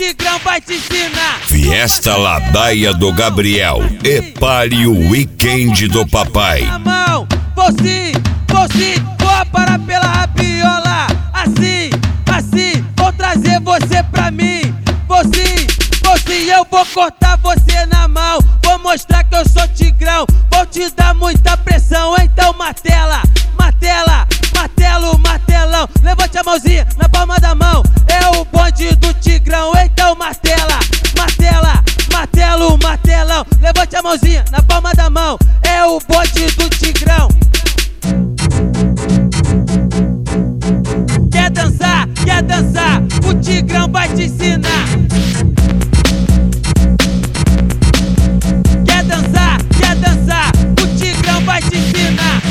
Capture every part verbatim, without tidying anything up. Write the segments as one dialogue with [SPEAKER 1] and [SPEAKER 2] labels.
[SPEAKER 1] Tigrão vai te ensinar.
[SPEAKER 2] Fiesta Ladaia do Gabriel e pare o weekend do papai.
[SPEAKER 1] Na mão, vou sim, vou sim, vou parar pela rabiola. Assim, assim, vou trazer você pra mim. Vou sim, vou sim, eu vou cortar você na mão. Vou mostrar que eu sou Tigrão, vou te dar muita pressão. Então martela, martela, martelo, martelão. Levante a mãozinha na palma da mão, é o bonde do Tigrão. Então martela, martela, martelo, martelão. Levante a mãozinha na palma da mão, é o bonde do Tigrão. Quer dançar, quer dançar, o Tigrão vai te ensinar. Quer dançar, quer dançar, o Tigrão vai te ensinar.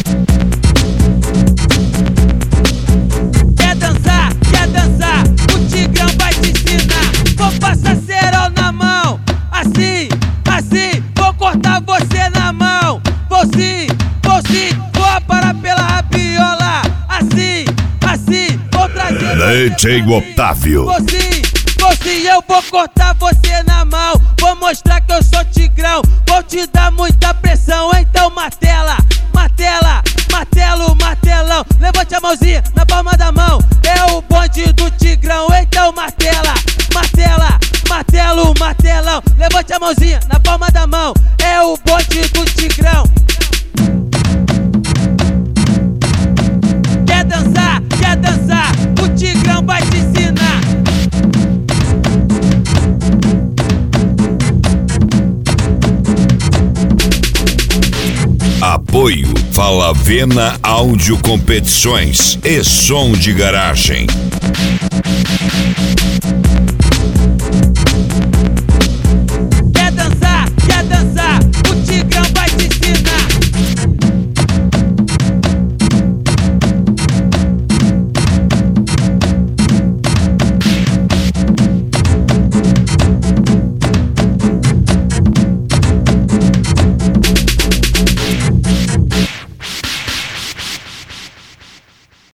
[SPEAKER 1] Quer dançar, quer dançar, o Tigrão vai te ensinar. Vou passar cerol na mão, assim, assim, vou cortar você na mão. Vou sim, vou sim, vou parar pela rabiola. Assim, assim, vou trazer
[SPEAKER 2] D J Otávio.
[SPEAKER 1] Vou sim, vou sim, eu vou cortar você na mão. Vou mostrar que eu sou Tigrão, vou te dar muita pressão. Então martela, martela, martelo, martelão. Levante a mãozinha na palma da mão, é o bonde do Tigrão. Então martela, martela, martelo, martelão. Levante a mãozinha na palma da mão, é o bonde do Tigrão. Quer dançar, quer dançar, o Tigrão vai te ensinar.
[SPEAKER 2] Apoio Falavena Áudio Competições e Som de Garagem.